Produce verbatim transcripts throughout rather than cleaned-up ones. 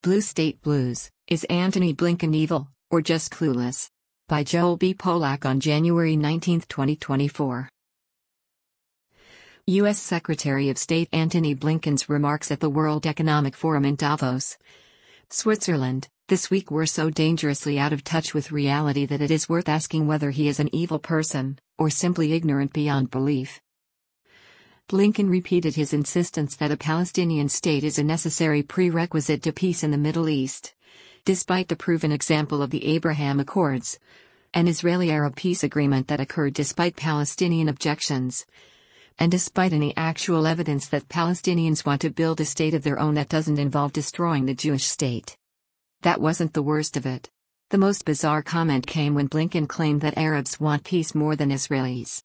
Blue State Blues, Is Antony Blinken Evil, or Just Clueless? By Joel B. Polak on January nineteenth, twenty twenty-four. U S Secretary of State Antony Blinken's remarks at the World Economic Forum in Davos, Switzerland, this week were so dangerously out of touch with reality that it is worth asking whether he is an evil person, or simply ignorant beyond belief. Blinken repeated his insistence that a Palestinian state is a necessary prerequisite to peace in the Middle East, despite the proven example of the Abraham Accords, an Israeli-Arab peace agreement that occurred despite Palestinian objections, and despite any actual evidence that Palestinians want to build a state of their own that doesn't involve destroying the Jewish state. That wasn't the worst of it. The most bizarre comment came when Blinken claimed that Arabs want peace more than Israelis.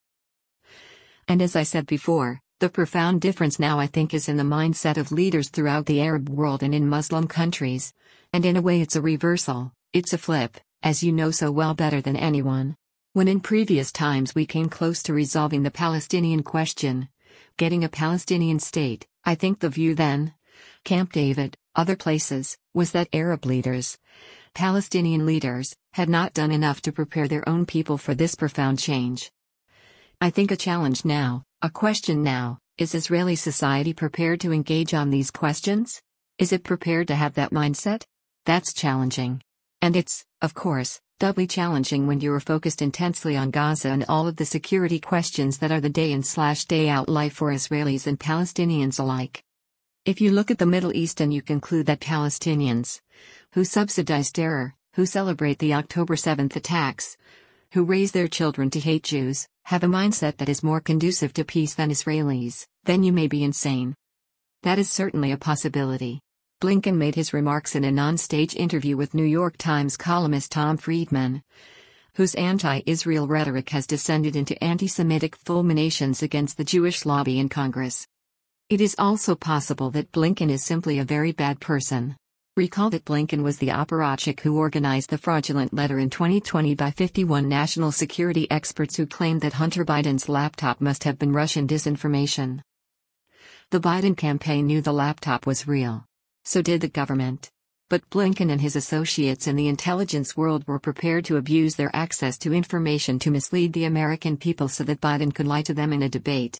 And as I said before, the profound difference now I think is in the mindset of leaders throughout the Arab world and in Muslim countries, and in a way it's a reversal, it's a flip, as you know so well better than anyone. When in previous times we came close to resolving the Palestinian question, getting a Palestinian state, I think the view then, Camp David, other places, was that Arab leaders, Palestinian leaders, had not done enough to prepare their own people for this profound change. I think a challenge now, a question now, is Israeli society prepared to engage on these questions? Is it prepared to have that mindset? That's challenging. And it's, of course, doubly challenging when you are focused intensely on Gaza and all of the security questions that are the day in slash day out life for Israelis and Palestinians alike. If you look at the Middle East and you conclude that Palestinians, who subsidize terror, who celebrate the October seventh attacks, who raise their children to hate Jews, have a mindset that is more conducive to peace than Israelis, then you may be insane. That is certainly a possibility. Blinken made his remarks in a non-stage interview with New York Times columnist Tom Friedman, whose anti-Israel rhetoric has descended into anti-Semitic fulminations against the Jewish lobby in Congress. It is also possible that Blinken is simply a very bad person. Recall that Blinken was the apparatchik who organized the fraudulent letter in twenty twenty by fifty-one national security experts who claimed that Hunter Biden's laptop must have been Russian disinformation. The Biden campaign knew the laptop was real. So did the government. But Blinken and his associates in the intelligence world were prepared to abuse their access to information to mislead the American people so that Biden could lie to them in a debate.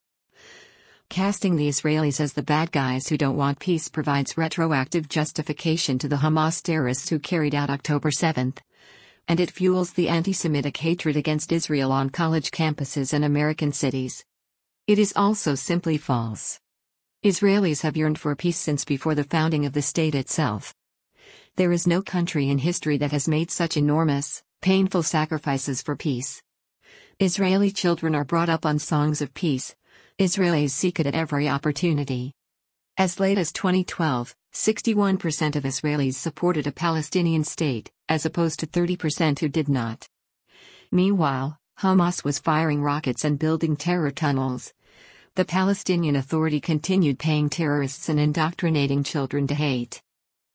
Casting the Israelis as the bad guys who don't want peace provides retroactive justification to the Hamas terrorists who carried out October seventh. And it fuels the anti-Semitic hatred against Israel on college campuses and American cities. It is also simply false. Israelis have yearned for peace since before the founding of the state itself. There is no country in history that has made such enormous, painful sacrifices for peace. Israeli children are brought up on songs of peace. Israelis seek it at every opportunity. As late as twenty twelve, sixty-one percent of Israelis supported a Palestinian state, as opposed to thirty percent who did not. Meanwhile, Hamas was firing rockets and building terror tunnels. The Palestinian Authority continued paying terrorists and indoctrinating children to hate.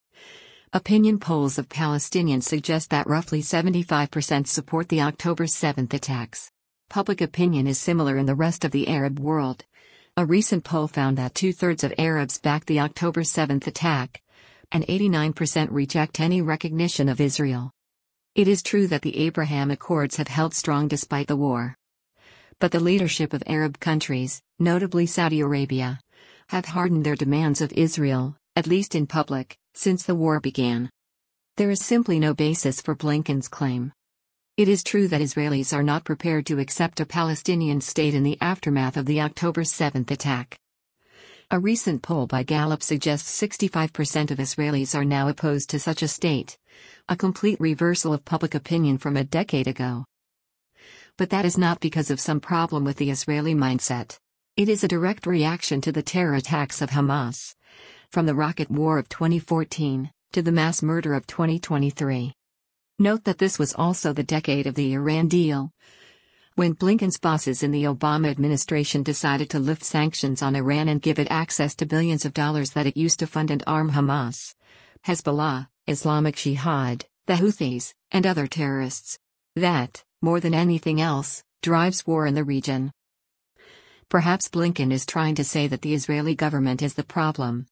Opinion polls of Palestinians suggest that roughly seventy-five percent support the October seventh attacks. Public opinion is similar in the rest of the Arab world. A recent poll found that two-thirds of Arabs back the October seventh attack, and eighty-nine percent reject any recognition of Israel. It is true that the Abraham Accords have held strong despite the war. But the leadership of Arab countries, notably Saudi Arabia, have hardened their demands of Israel, at least in public, since the war began. There is simply no basis for Blinken's claim. It is true that Israelis are not prepared to accept a Palestinian state in the aftermath of the October seventh attack. A recent poll by Gallup suggests sixty-five percent of Israelis are now opposed to such a state, a complete reversal of public opinion from a decade ago. But that is not because of some problem with the Israeli mindset. It is a direct reaction to the terror attacks of Hamas, from the rocket war of twenty fourteen, to the mass murder of twenty twenty-three. Note that this was also the decade of the Iran deal, when Blinken's bosses in the Obama administration decided to lift sanctions on Iran and give it access to billions of dollars that it used to fund and arm Hamas, Hezbollah, Islamic Jihad, the Houthis, and other terrorists. That, more than anything else, drives war in the region. Perhaps Blinken is trying to say that the Israeli government is the problem,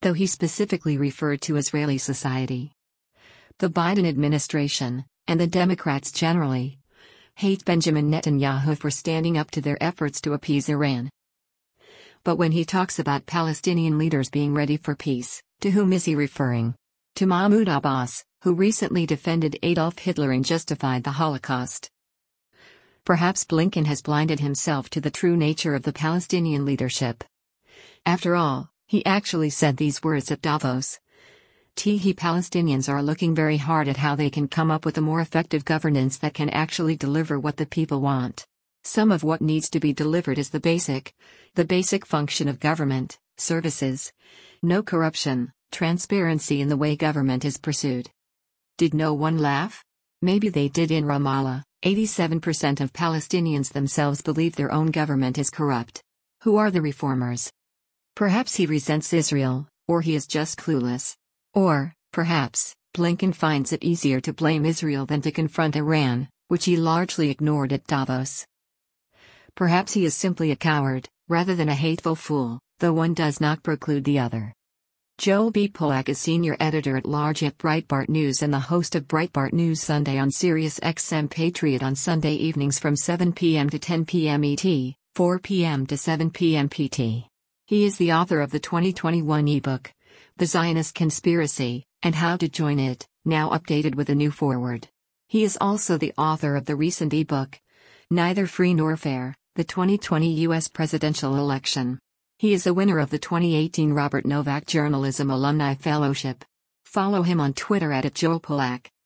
though he specifically referred to Israeli society. The Biden administration, and the Democrats generally, hate Benjamin Netanyahu for standing up to their efforts to appease Iran. But when he talks about Palestinian leaders being ready for peace, to whom is he referring? To Mahmoud Abbas, who recently defended Adolf Hitler and justified the Holocaust. Perhaps Blinken has blinded himself to the true nature of the Palestinian leadership. After all, he actually said these words at Davos. Tehi Palestinians are looking very hard at how they can come up with a more effective governance that can actually deliver what the people want. Some of what needs to be delivered is the basic, the basic function of government, services. No corruption, transparency in the way government is pursued. Did no one laugh? Maybe they did in Ramallah. eighty-seven percent of Palestinians themselves believe their own government is corrupt. Who are the reformers? Perhaps he resents Israel, or he is just clueless. Or, perhaps, Blinken finds it easier to blame Israel than to confront Iran, which he largely ignored at Davos. Perhaps he is simply a coward, rather than a hateful fool, though one does not preclude the other. Joel B. Pollack is senior editor-at-large at Breitbart News and the host of Breitbart News Sunday on Sirius X M Patriot on Sunday evenings from seven p m to ten p m E T, four p m to seven p m P T. He is the author of the twenty twenty-one ebook, The Zionist Conspiracy, and How to Join It, now updated with a new foreword. He is also the author of the recent ebook, Neither Free Nor Fair, the twenty twenty U S Presidential Election. He is a winner of the twenty eighteen Robert Novak Journalism Alumni Fellowship. Follow him on Twitter at Joel Pollack.